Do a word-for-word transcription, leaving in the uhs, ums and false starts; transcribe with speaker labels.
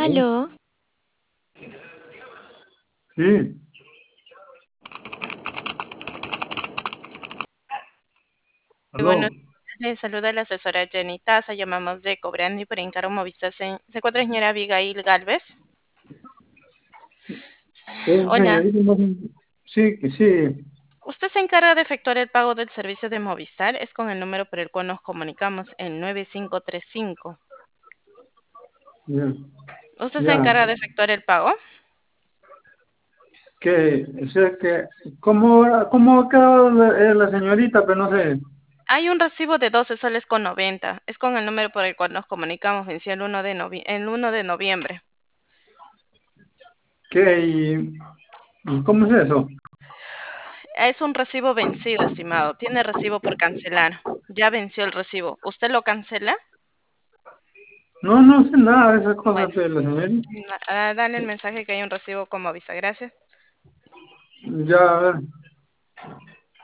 Speaker 1: ¿No?
Speaker 2: Aló,
Speaker 1: Sí,
Speaker 2: muy buenos
Speaker 1: aló.
Speaker 2: días. Les saluda la asesora Jenny Taza. Llamamos de Cobrandi para encargo Movistar. Se, se encuentra la señora Abigail Galvez.
Speaker 1: Eh,
Speaker 2: Hola,
Speaker 1: señorita, no sé- sí, que sí.
Speaker 2: usted se encarga de efectuar el pago del servicio de Movistar. Es con el número por el cual nos comunicamos, el nueve cinco tres cinco.
Speaker 1: Ya,
Speaker 2: ¿Usted se
Speaker 1: ya.
Speaker 2: encarga de efectuar el pago?
Speaker 1: Que, o sea, que, ¿cómo, cómo ha quedado la, eh, la señorita? Pero no sé.
Speaker 2: Hay un recibo de doce soles con noventa. Es con el número por el cual nos comunicamos. Venció el uno de, novie- el uno de noviembre.
Speaker 1: ¿Qué? ¿Y, y cómo es eso?
Speaker 2: Es un recibo vencido, estimado. Tiene recibo por cancelar. Ya venció el recibo. ¿Usted lo cancela?
Speaker 1: No, no sé nada de esas cosas
Speaker 2: Bueno,
Speaker 1: de la señorita.
Speaker 2: ah, dale el mensaje que hay un recibo como avisa. Gracias.
Speaker 1: Ya, a ver.